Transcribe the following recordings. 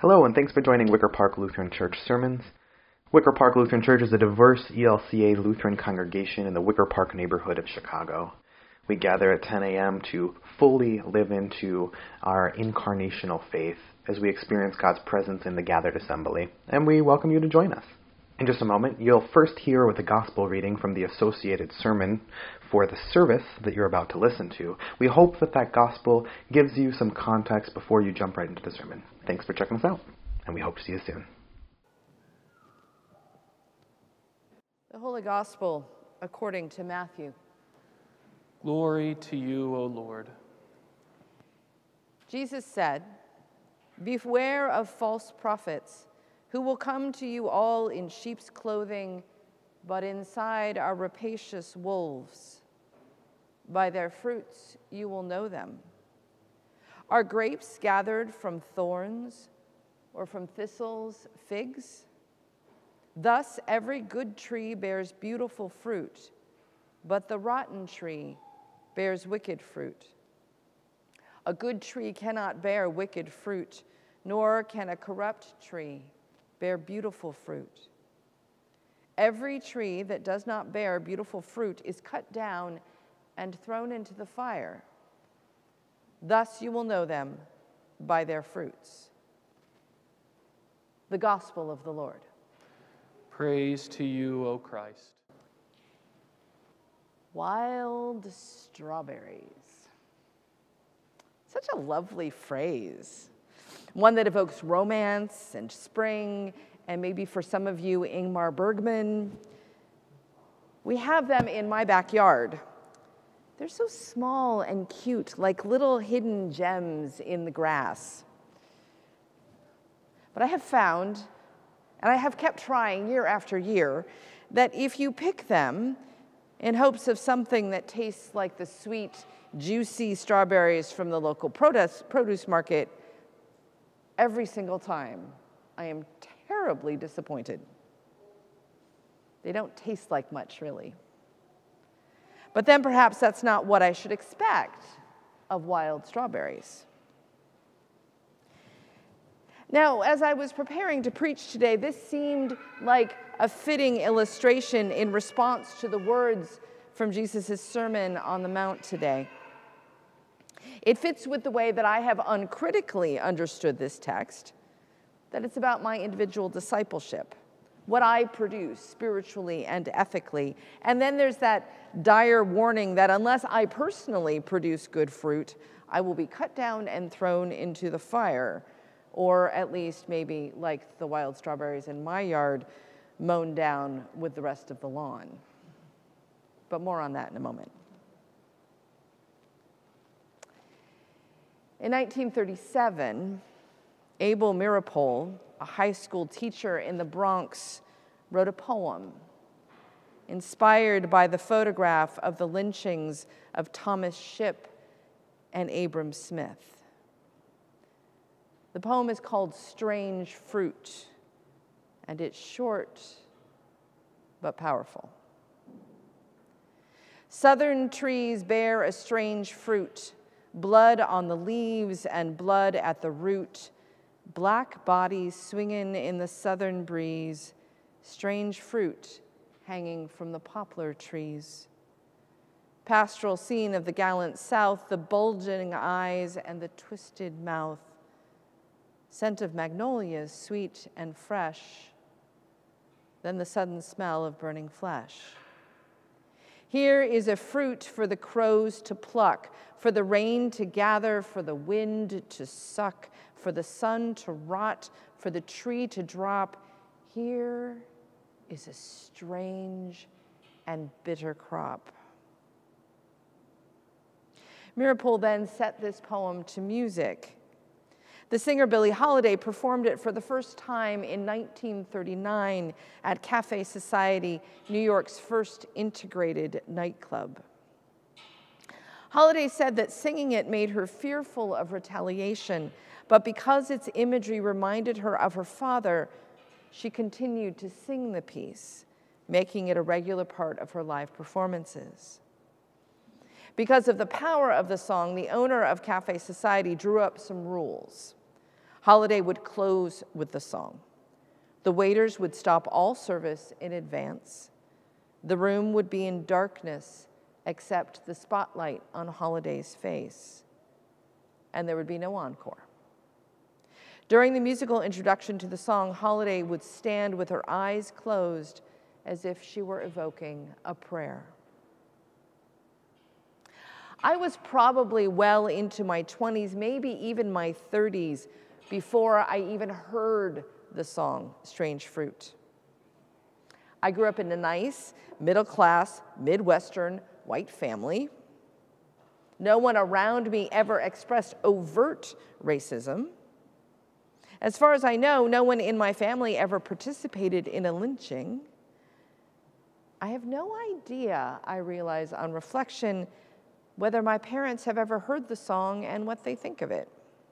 Hello, and thanks for joining Wicker Park Lutheran Church Sermons. Wicker Park Lutheran Church is a diverse ELCA Lutheran congregation in the Wicker Park neighborhood of Chicago. We gather at 10 a.m. to fully live into our incarnational faith as we experience God's presence in the gathered assembly, and we welcome you to join us. In just a moment, you'll first hear with a gospel reading from the associated sermon for the service that you're about to listen to. We hope that gospel gives you some context before you jump right into the sermon. Thanks for checking us out, and we hope to see you soon. The Holy Gospel according to Matthew. Glory to you, O Lord. Jesus said, "Beware of false prophets, who will come to you all in sheep's clothing, but inside are rapacious wolves. By their fruits you will know them. Are grapes gathered from thorns, or from thistles figs? Thus every good tree bears beautiful fruit, but the rotten tree bears wicked fruit. A good tree cannot bear wicked fruit, nor can a corrupt tree bear beautiful fruit. Every tree that does not bear beautiful fruit is cut down and thrown into the fire. Thus you will know them by their fruits." The Gospel of the Lord. Praise to you, O Christ. Wild strawberries. Such a lovely phrase. One that evokes romance and spring, and maybe for some of you, Ingmar Bergman. We have them in my backyard. They're so small and cute, like little hidden gems in the grass. But I have found, and I have kept trying year after year, that if you pick them in hopes of something that tastes like the sweet, juicy strawberries from the local produce market, every single time I am terribly disappointed. They don't taste like much, really. But then perhaps that's not what I should expect of wild strawberries. Now, as I was preparing to preach today, this seemed like a fitting illustration in response to the words from Jesus' Sermon on the Mount today. It fits with the way that I have uncritically understood this text, that it's about my individual discipleship, what I produce spiritually and ethically. And then there's that dire warning that unless I personally produce good fruit, I will be cut down and thrown into the fire, or at least maybe, like the wild strawberries in my yard, mown down with the rest of the lawn. But more on that in a moment. In 1937, Abel Meeropol, a high school teacher in the Bronx, wrote a poem inspired by the photograph of the lynchings of Thomas Shipp and Abram Smith. The poem is called "Strange Fruit," and it's short but powerful. Southern trees bear a strange fruit, blood on the leaves and blood at the root, black bodies swinging in the southern breeze, strange fruit hanging from the poplar trees. Pastoral scene of the gallant South, the bulging eyes and the twisted mouth, scent of magnolias, sweet and fresh, then the sudden smell of burning flesh. Here is a fruit for the crows to pluck, for the rain to gather, for the wind to suck, for the sun to rot, for the tree to drop. Here is a strange and bitter crop. Meeropol then set this poem to music. The singer Billie Holiday performed it for the first time in 1939 at Cafe Society, New York's first integrated nightclub. Holiday said that singing it made her fearful of retaliation, but because its imagery reminded her of her father, she continued to sing the piece, making it a regular part of her live performances. Because of the power of the song, the owner of Cafe Society drew up some rules. Holiday would close with the song. The waiters would stop all service in advance. The room would be in darkness except the spotlight on Holiday's face. And there would be no encore. During the musical introduction to the song, Holiday would stand with her eyes closed as if she were evoking a prayer. I was probably well into my 20s, maybe even my 30s, before I even heard the song Strange Fruit. I grew up in a nice, middle-class, Midwestern, white family. No one around me ever expressed overt racism. As far as I know, no one in my family ever participated in a lynching. I have no idea, I realize on reflection, whether my parents have ever heard the song and what they think of it.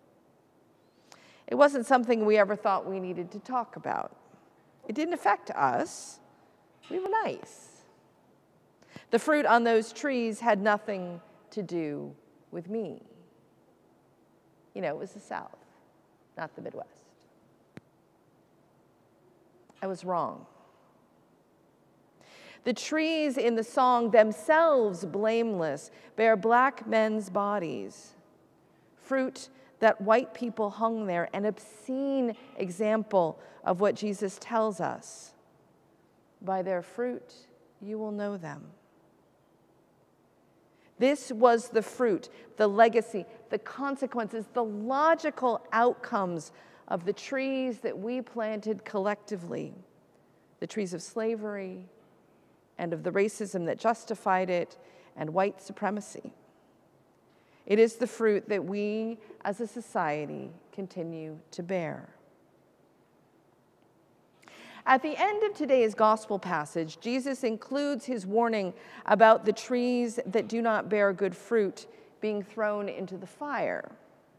It wasn't something we ever thought we needed to talk about. It didn't affect us. We were nice. The fruit on those trees had nothing to do with me. You know, it was the South, not the Midwest. I was wrong. The trees in the song, themselves blameless, bear black men's bodies, fruit that white people hung there, an obscene example of what Jesus tells us. By their fruit, you will know them. This was the fruit, the legacy, the consequences, the logical outcomes of the trees that we planted collectively, the trees of slavery and of the racism that justified it and white supremacy. It is the fruit that we as a society continue to bear. At the end of today's gospel passage, Jesus includes his warning about the trees that do not bear good fruit being thrown into the fire.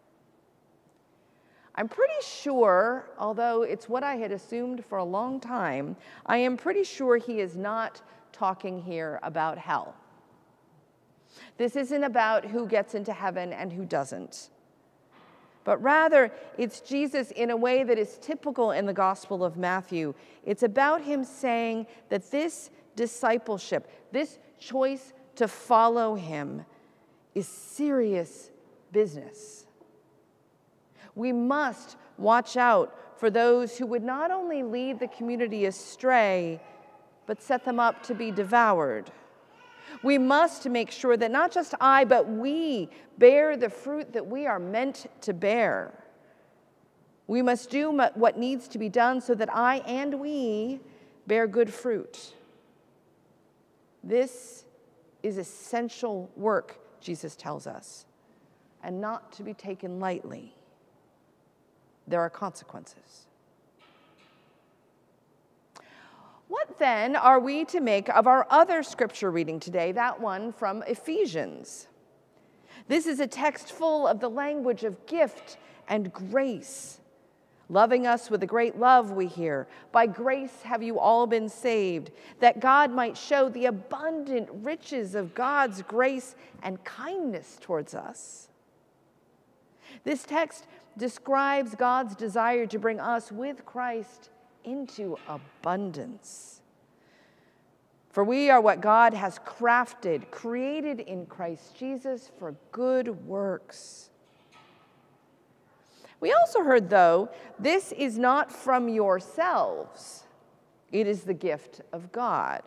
I'm pretty sure, although it's what I had assumed for a long time, I am pretty sure he is not talking here about hell. This isn't about who gets into heaven and who doesn't. But rather, it's Jesus in a way that is typical in the Gospel of Matthew. It's about him saying that this discipleship, this choice to follow him, is serious business. We must watch out for those who would not only lead the community astray, but set them up to be devoured. We must make sure that not just I, but we bear the fruit that we are meant to bear. We must do what needs to be done so that I and we bear good fruit. This is essential work, Jesus tells us, and not to be taken lightly. There are consequences. What then are we to make of our other scripture reading today, that one from Ephesians? This is a text full of the language of gift and grace. Loving us with a great love, we hear. By grace have you all been saved, that God might show the abundant riches of God's grace and kindness towards us. This text describes God's desire to bring us with Christ into abundance. For we are what God has crafted, created in Christ Jesus for good works. We also heard, though, this is not from yourselves. It is the gift of God.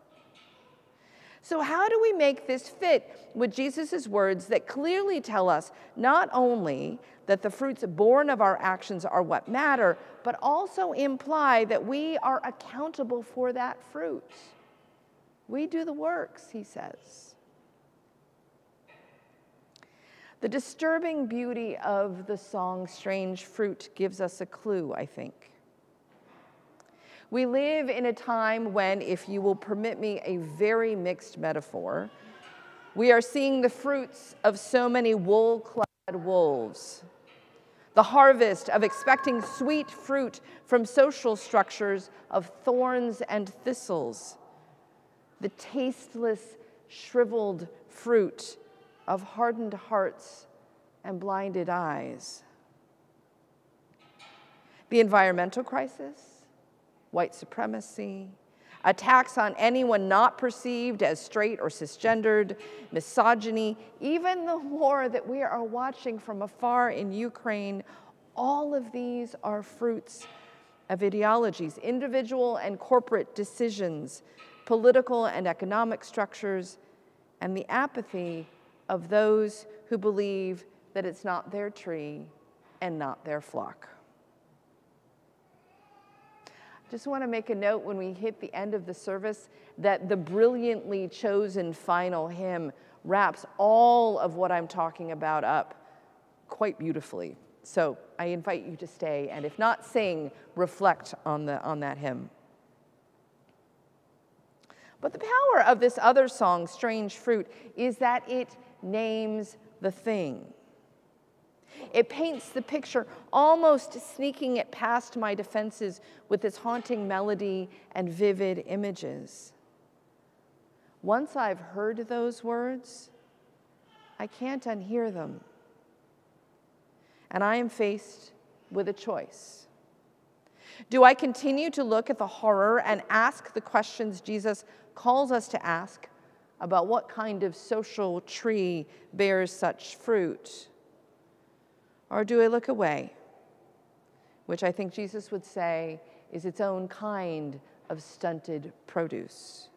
So how do we make this fit with Jesus' words that clearly tell us not only that the fruits born of our actions are what matter, but also imply that we are accountable for that fruit? We do the works, he says. The disturbing beauty of the song Strange Fruit gives us a clue, I think. We live in a time when, if you will permit me a very mixed metaphor, we are seeing the fruits of so many wool-clad wolves. The harvest of expecting sweet fruit from social structures of thorns and thistles. The tasteless, shriveled fruit of hardened hearts and blinded eyes. The environmental crisis, white supremacy, attacks on anyone not perceived as straight or cisgendered, misogyny, even the war that we are watching from afar in Ukraine, all of these are fruits of ideologies, individual and corporate decisions, political and economic structures, and the apathy of those who believe that it's not their tree and not their flock. Just want to make a note when we hit the end of the service that the brilliantly chosen final hymn wraps all of what I'm talking about up quite beautifully. So I invite you to stay, and if not sing, reflect on that hymn. But the power of this other song, Strange Fruit, is that it names the thing. It paints the picture, almost sneaking it past my defenses with its haunting melody and vivid images. Once I've heard those words, I can't unhear them. And I am faced with a choice. Do I continue to look at the horror and ask the questions Jesus calls us to ask about what kind of social tree bears such fruit? Or do I look away, which I think Jesus would say is its own kind of stunted produce?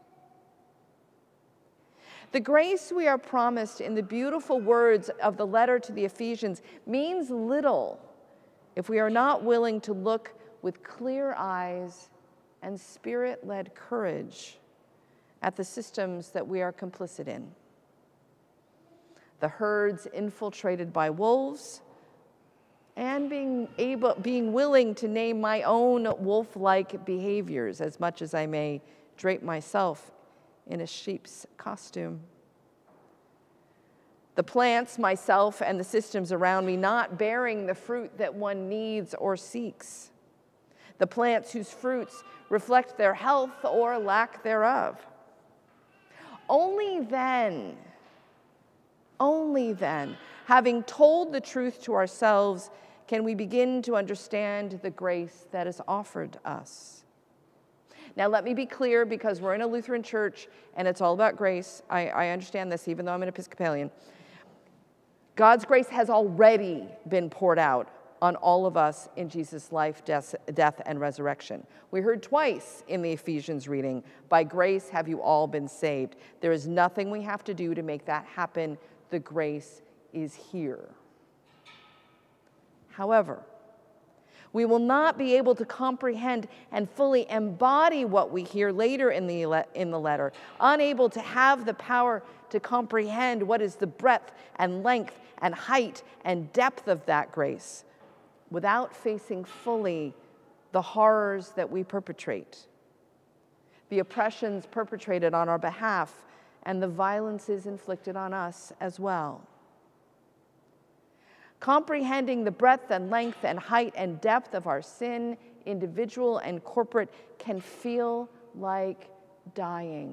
The grace we are promised in the beautiful words of the letter to the Ephesians means little if we are not willing to look with clear eyes and spirit-led courage at the systems that we are complicit in. The herds infiltrated by wolves, and being willing to name my own wolf-like behaviors, as much as I may drape myself in a sheep's costume. The plants, myself, and the systems around me not bearing the fruit that one needs or seeks. The plants whose fruits reflect their health or lack thereof. Only then, having told the truth to ourselves, can we begin to understand the grace that is offered us. Now, let me be clear, because we're in a Lutheran church and it's all about grace. I understand this, even though I'm an Episcopalian. God's grace has already been poured out on all of us in Jesus' life, death, and resurrection. We heard twice in the Ephesians reading, by grace have you all been saved. There is nothing we have to do to make that happen. The grace is here. However, we will not be able to comprehend and fully embody what we hear later in the letter, unable to have the power to comprehend what is the breadth and length and height and depth of that grace, without facing fully the horrors that we perpetrate, the oppressions perpetrated on our behalf, and the violences inflicted on us as well. Comprehending the breadth and length and height and depth of our sin, individual and corporate, can feel like dying.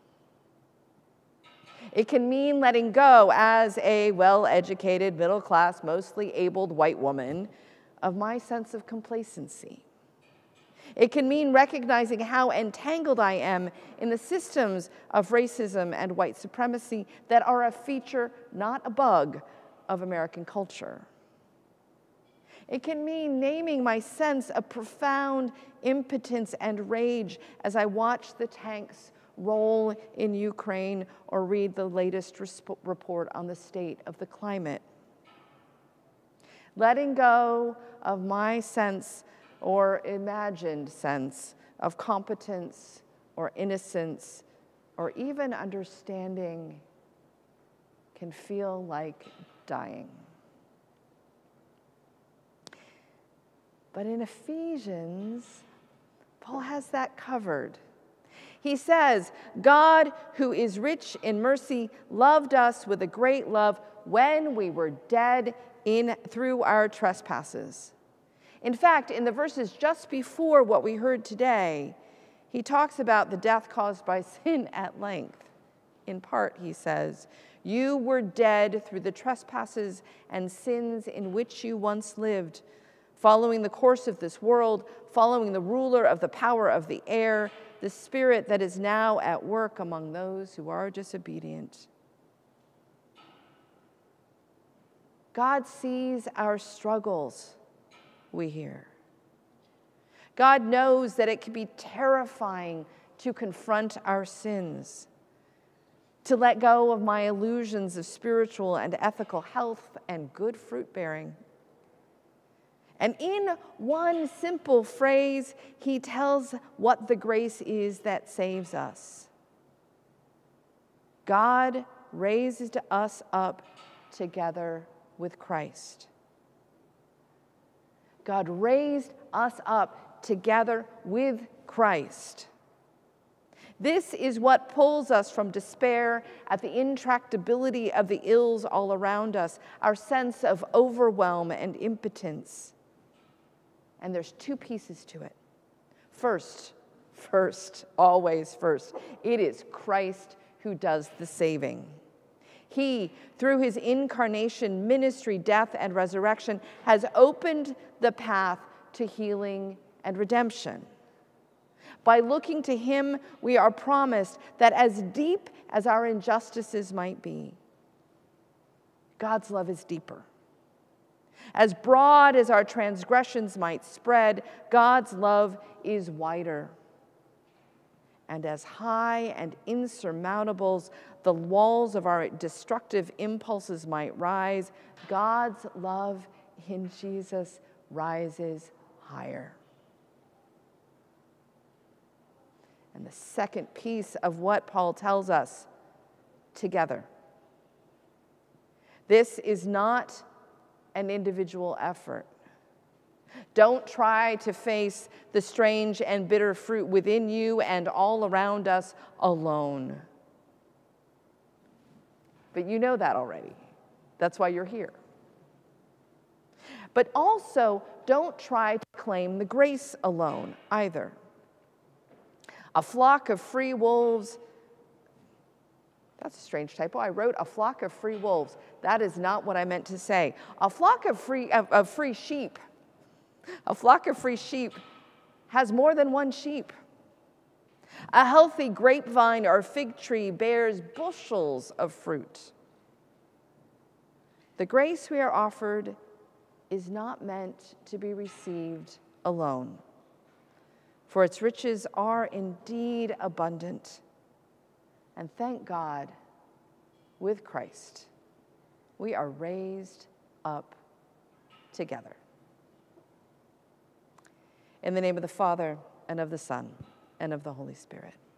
It can mean letting go, as a well-educated, middle-class, mostly abled white woman, of my sense of complacency. It can mean recognizing how entangled I am in the systems of racism and white supremacy that are a feature, not a bug, of American culture. It can mean naming my sense of profound impotence and rage as I watch the tanks roll in Ukraine or read the latest report on the state of the climate. Letting go of my sense or imagined sense of competence or innocence or even understanding can feel like dying. But in Ephesians, Paul has that covered. He says, God, who is rich in mercy, loved us with a great love when we were dead through our trespasses. In fact, in the verses just before what we heard today, he talks about the death caused by sin at length. In part, he says, you were dead through the trespasses and sins in which you once lived, following the course of this world, following the ruler of the power of the air, the spirit that is now at work among those who are disobedient. God sees our struggles, we hear. God knows that it can be terrifying to confront our sins, to let go of my illusions of spiritual and ethical health and good fruit bearing. And in one simple phrase, he tells what the grace is that saves us. God raised us up together with Christ. God raised us up together with Christ. This is what pulls us from despair at the intractability of the ills all around us, our sense of overwhelm and impotence. And there's two pieces to it. First, always first, it is Christ who does the saving. He, through his incarnation, ministry, death, and resurrection, has opened the path to healing and redemption. By looking to him, we are promised that as deep as our injustices might be, God's love is deeper. As broad as our transgressions might spread, God's love is wider. And as high and insurmountable the walls of our destructive impulses might rise, God's love in Jesus rises higher. And the second piece of what Paul tells us, together. This is not an individual effort. Don't try to face the strange and bitter fruit within you and all around us alone. But you know that already. That's why you're here. But also, don't try to claim the grace alone either. A flock of free wolves. That's a strange typo. I wrote a flock of free wolves. That is not what I meant to say. A flock of free sheep. A flock of free sheep has more than one sheep. A healthy grapevine or fig tree bears bushels of fruit. The grace we are offered is not meant to be received alone, for its riches are indeed abundant. And thank God, with Christ, we are raised up together. In the name of the Father, and of the Son, and of the Holy Spirit.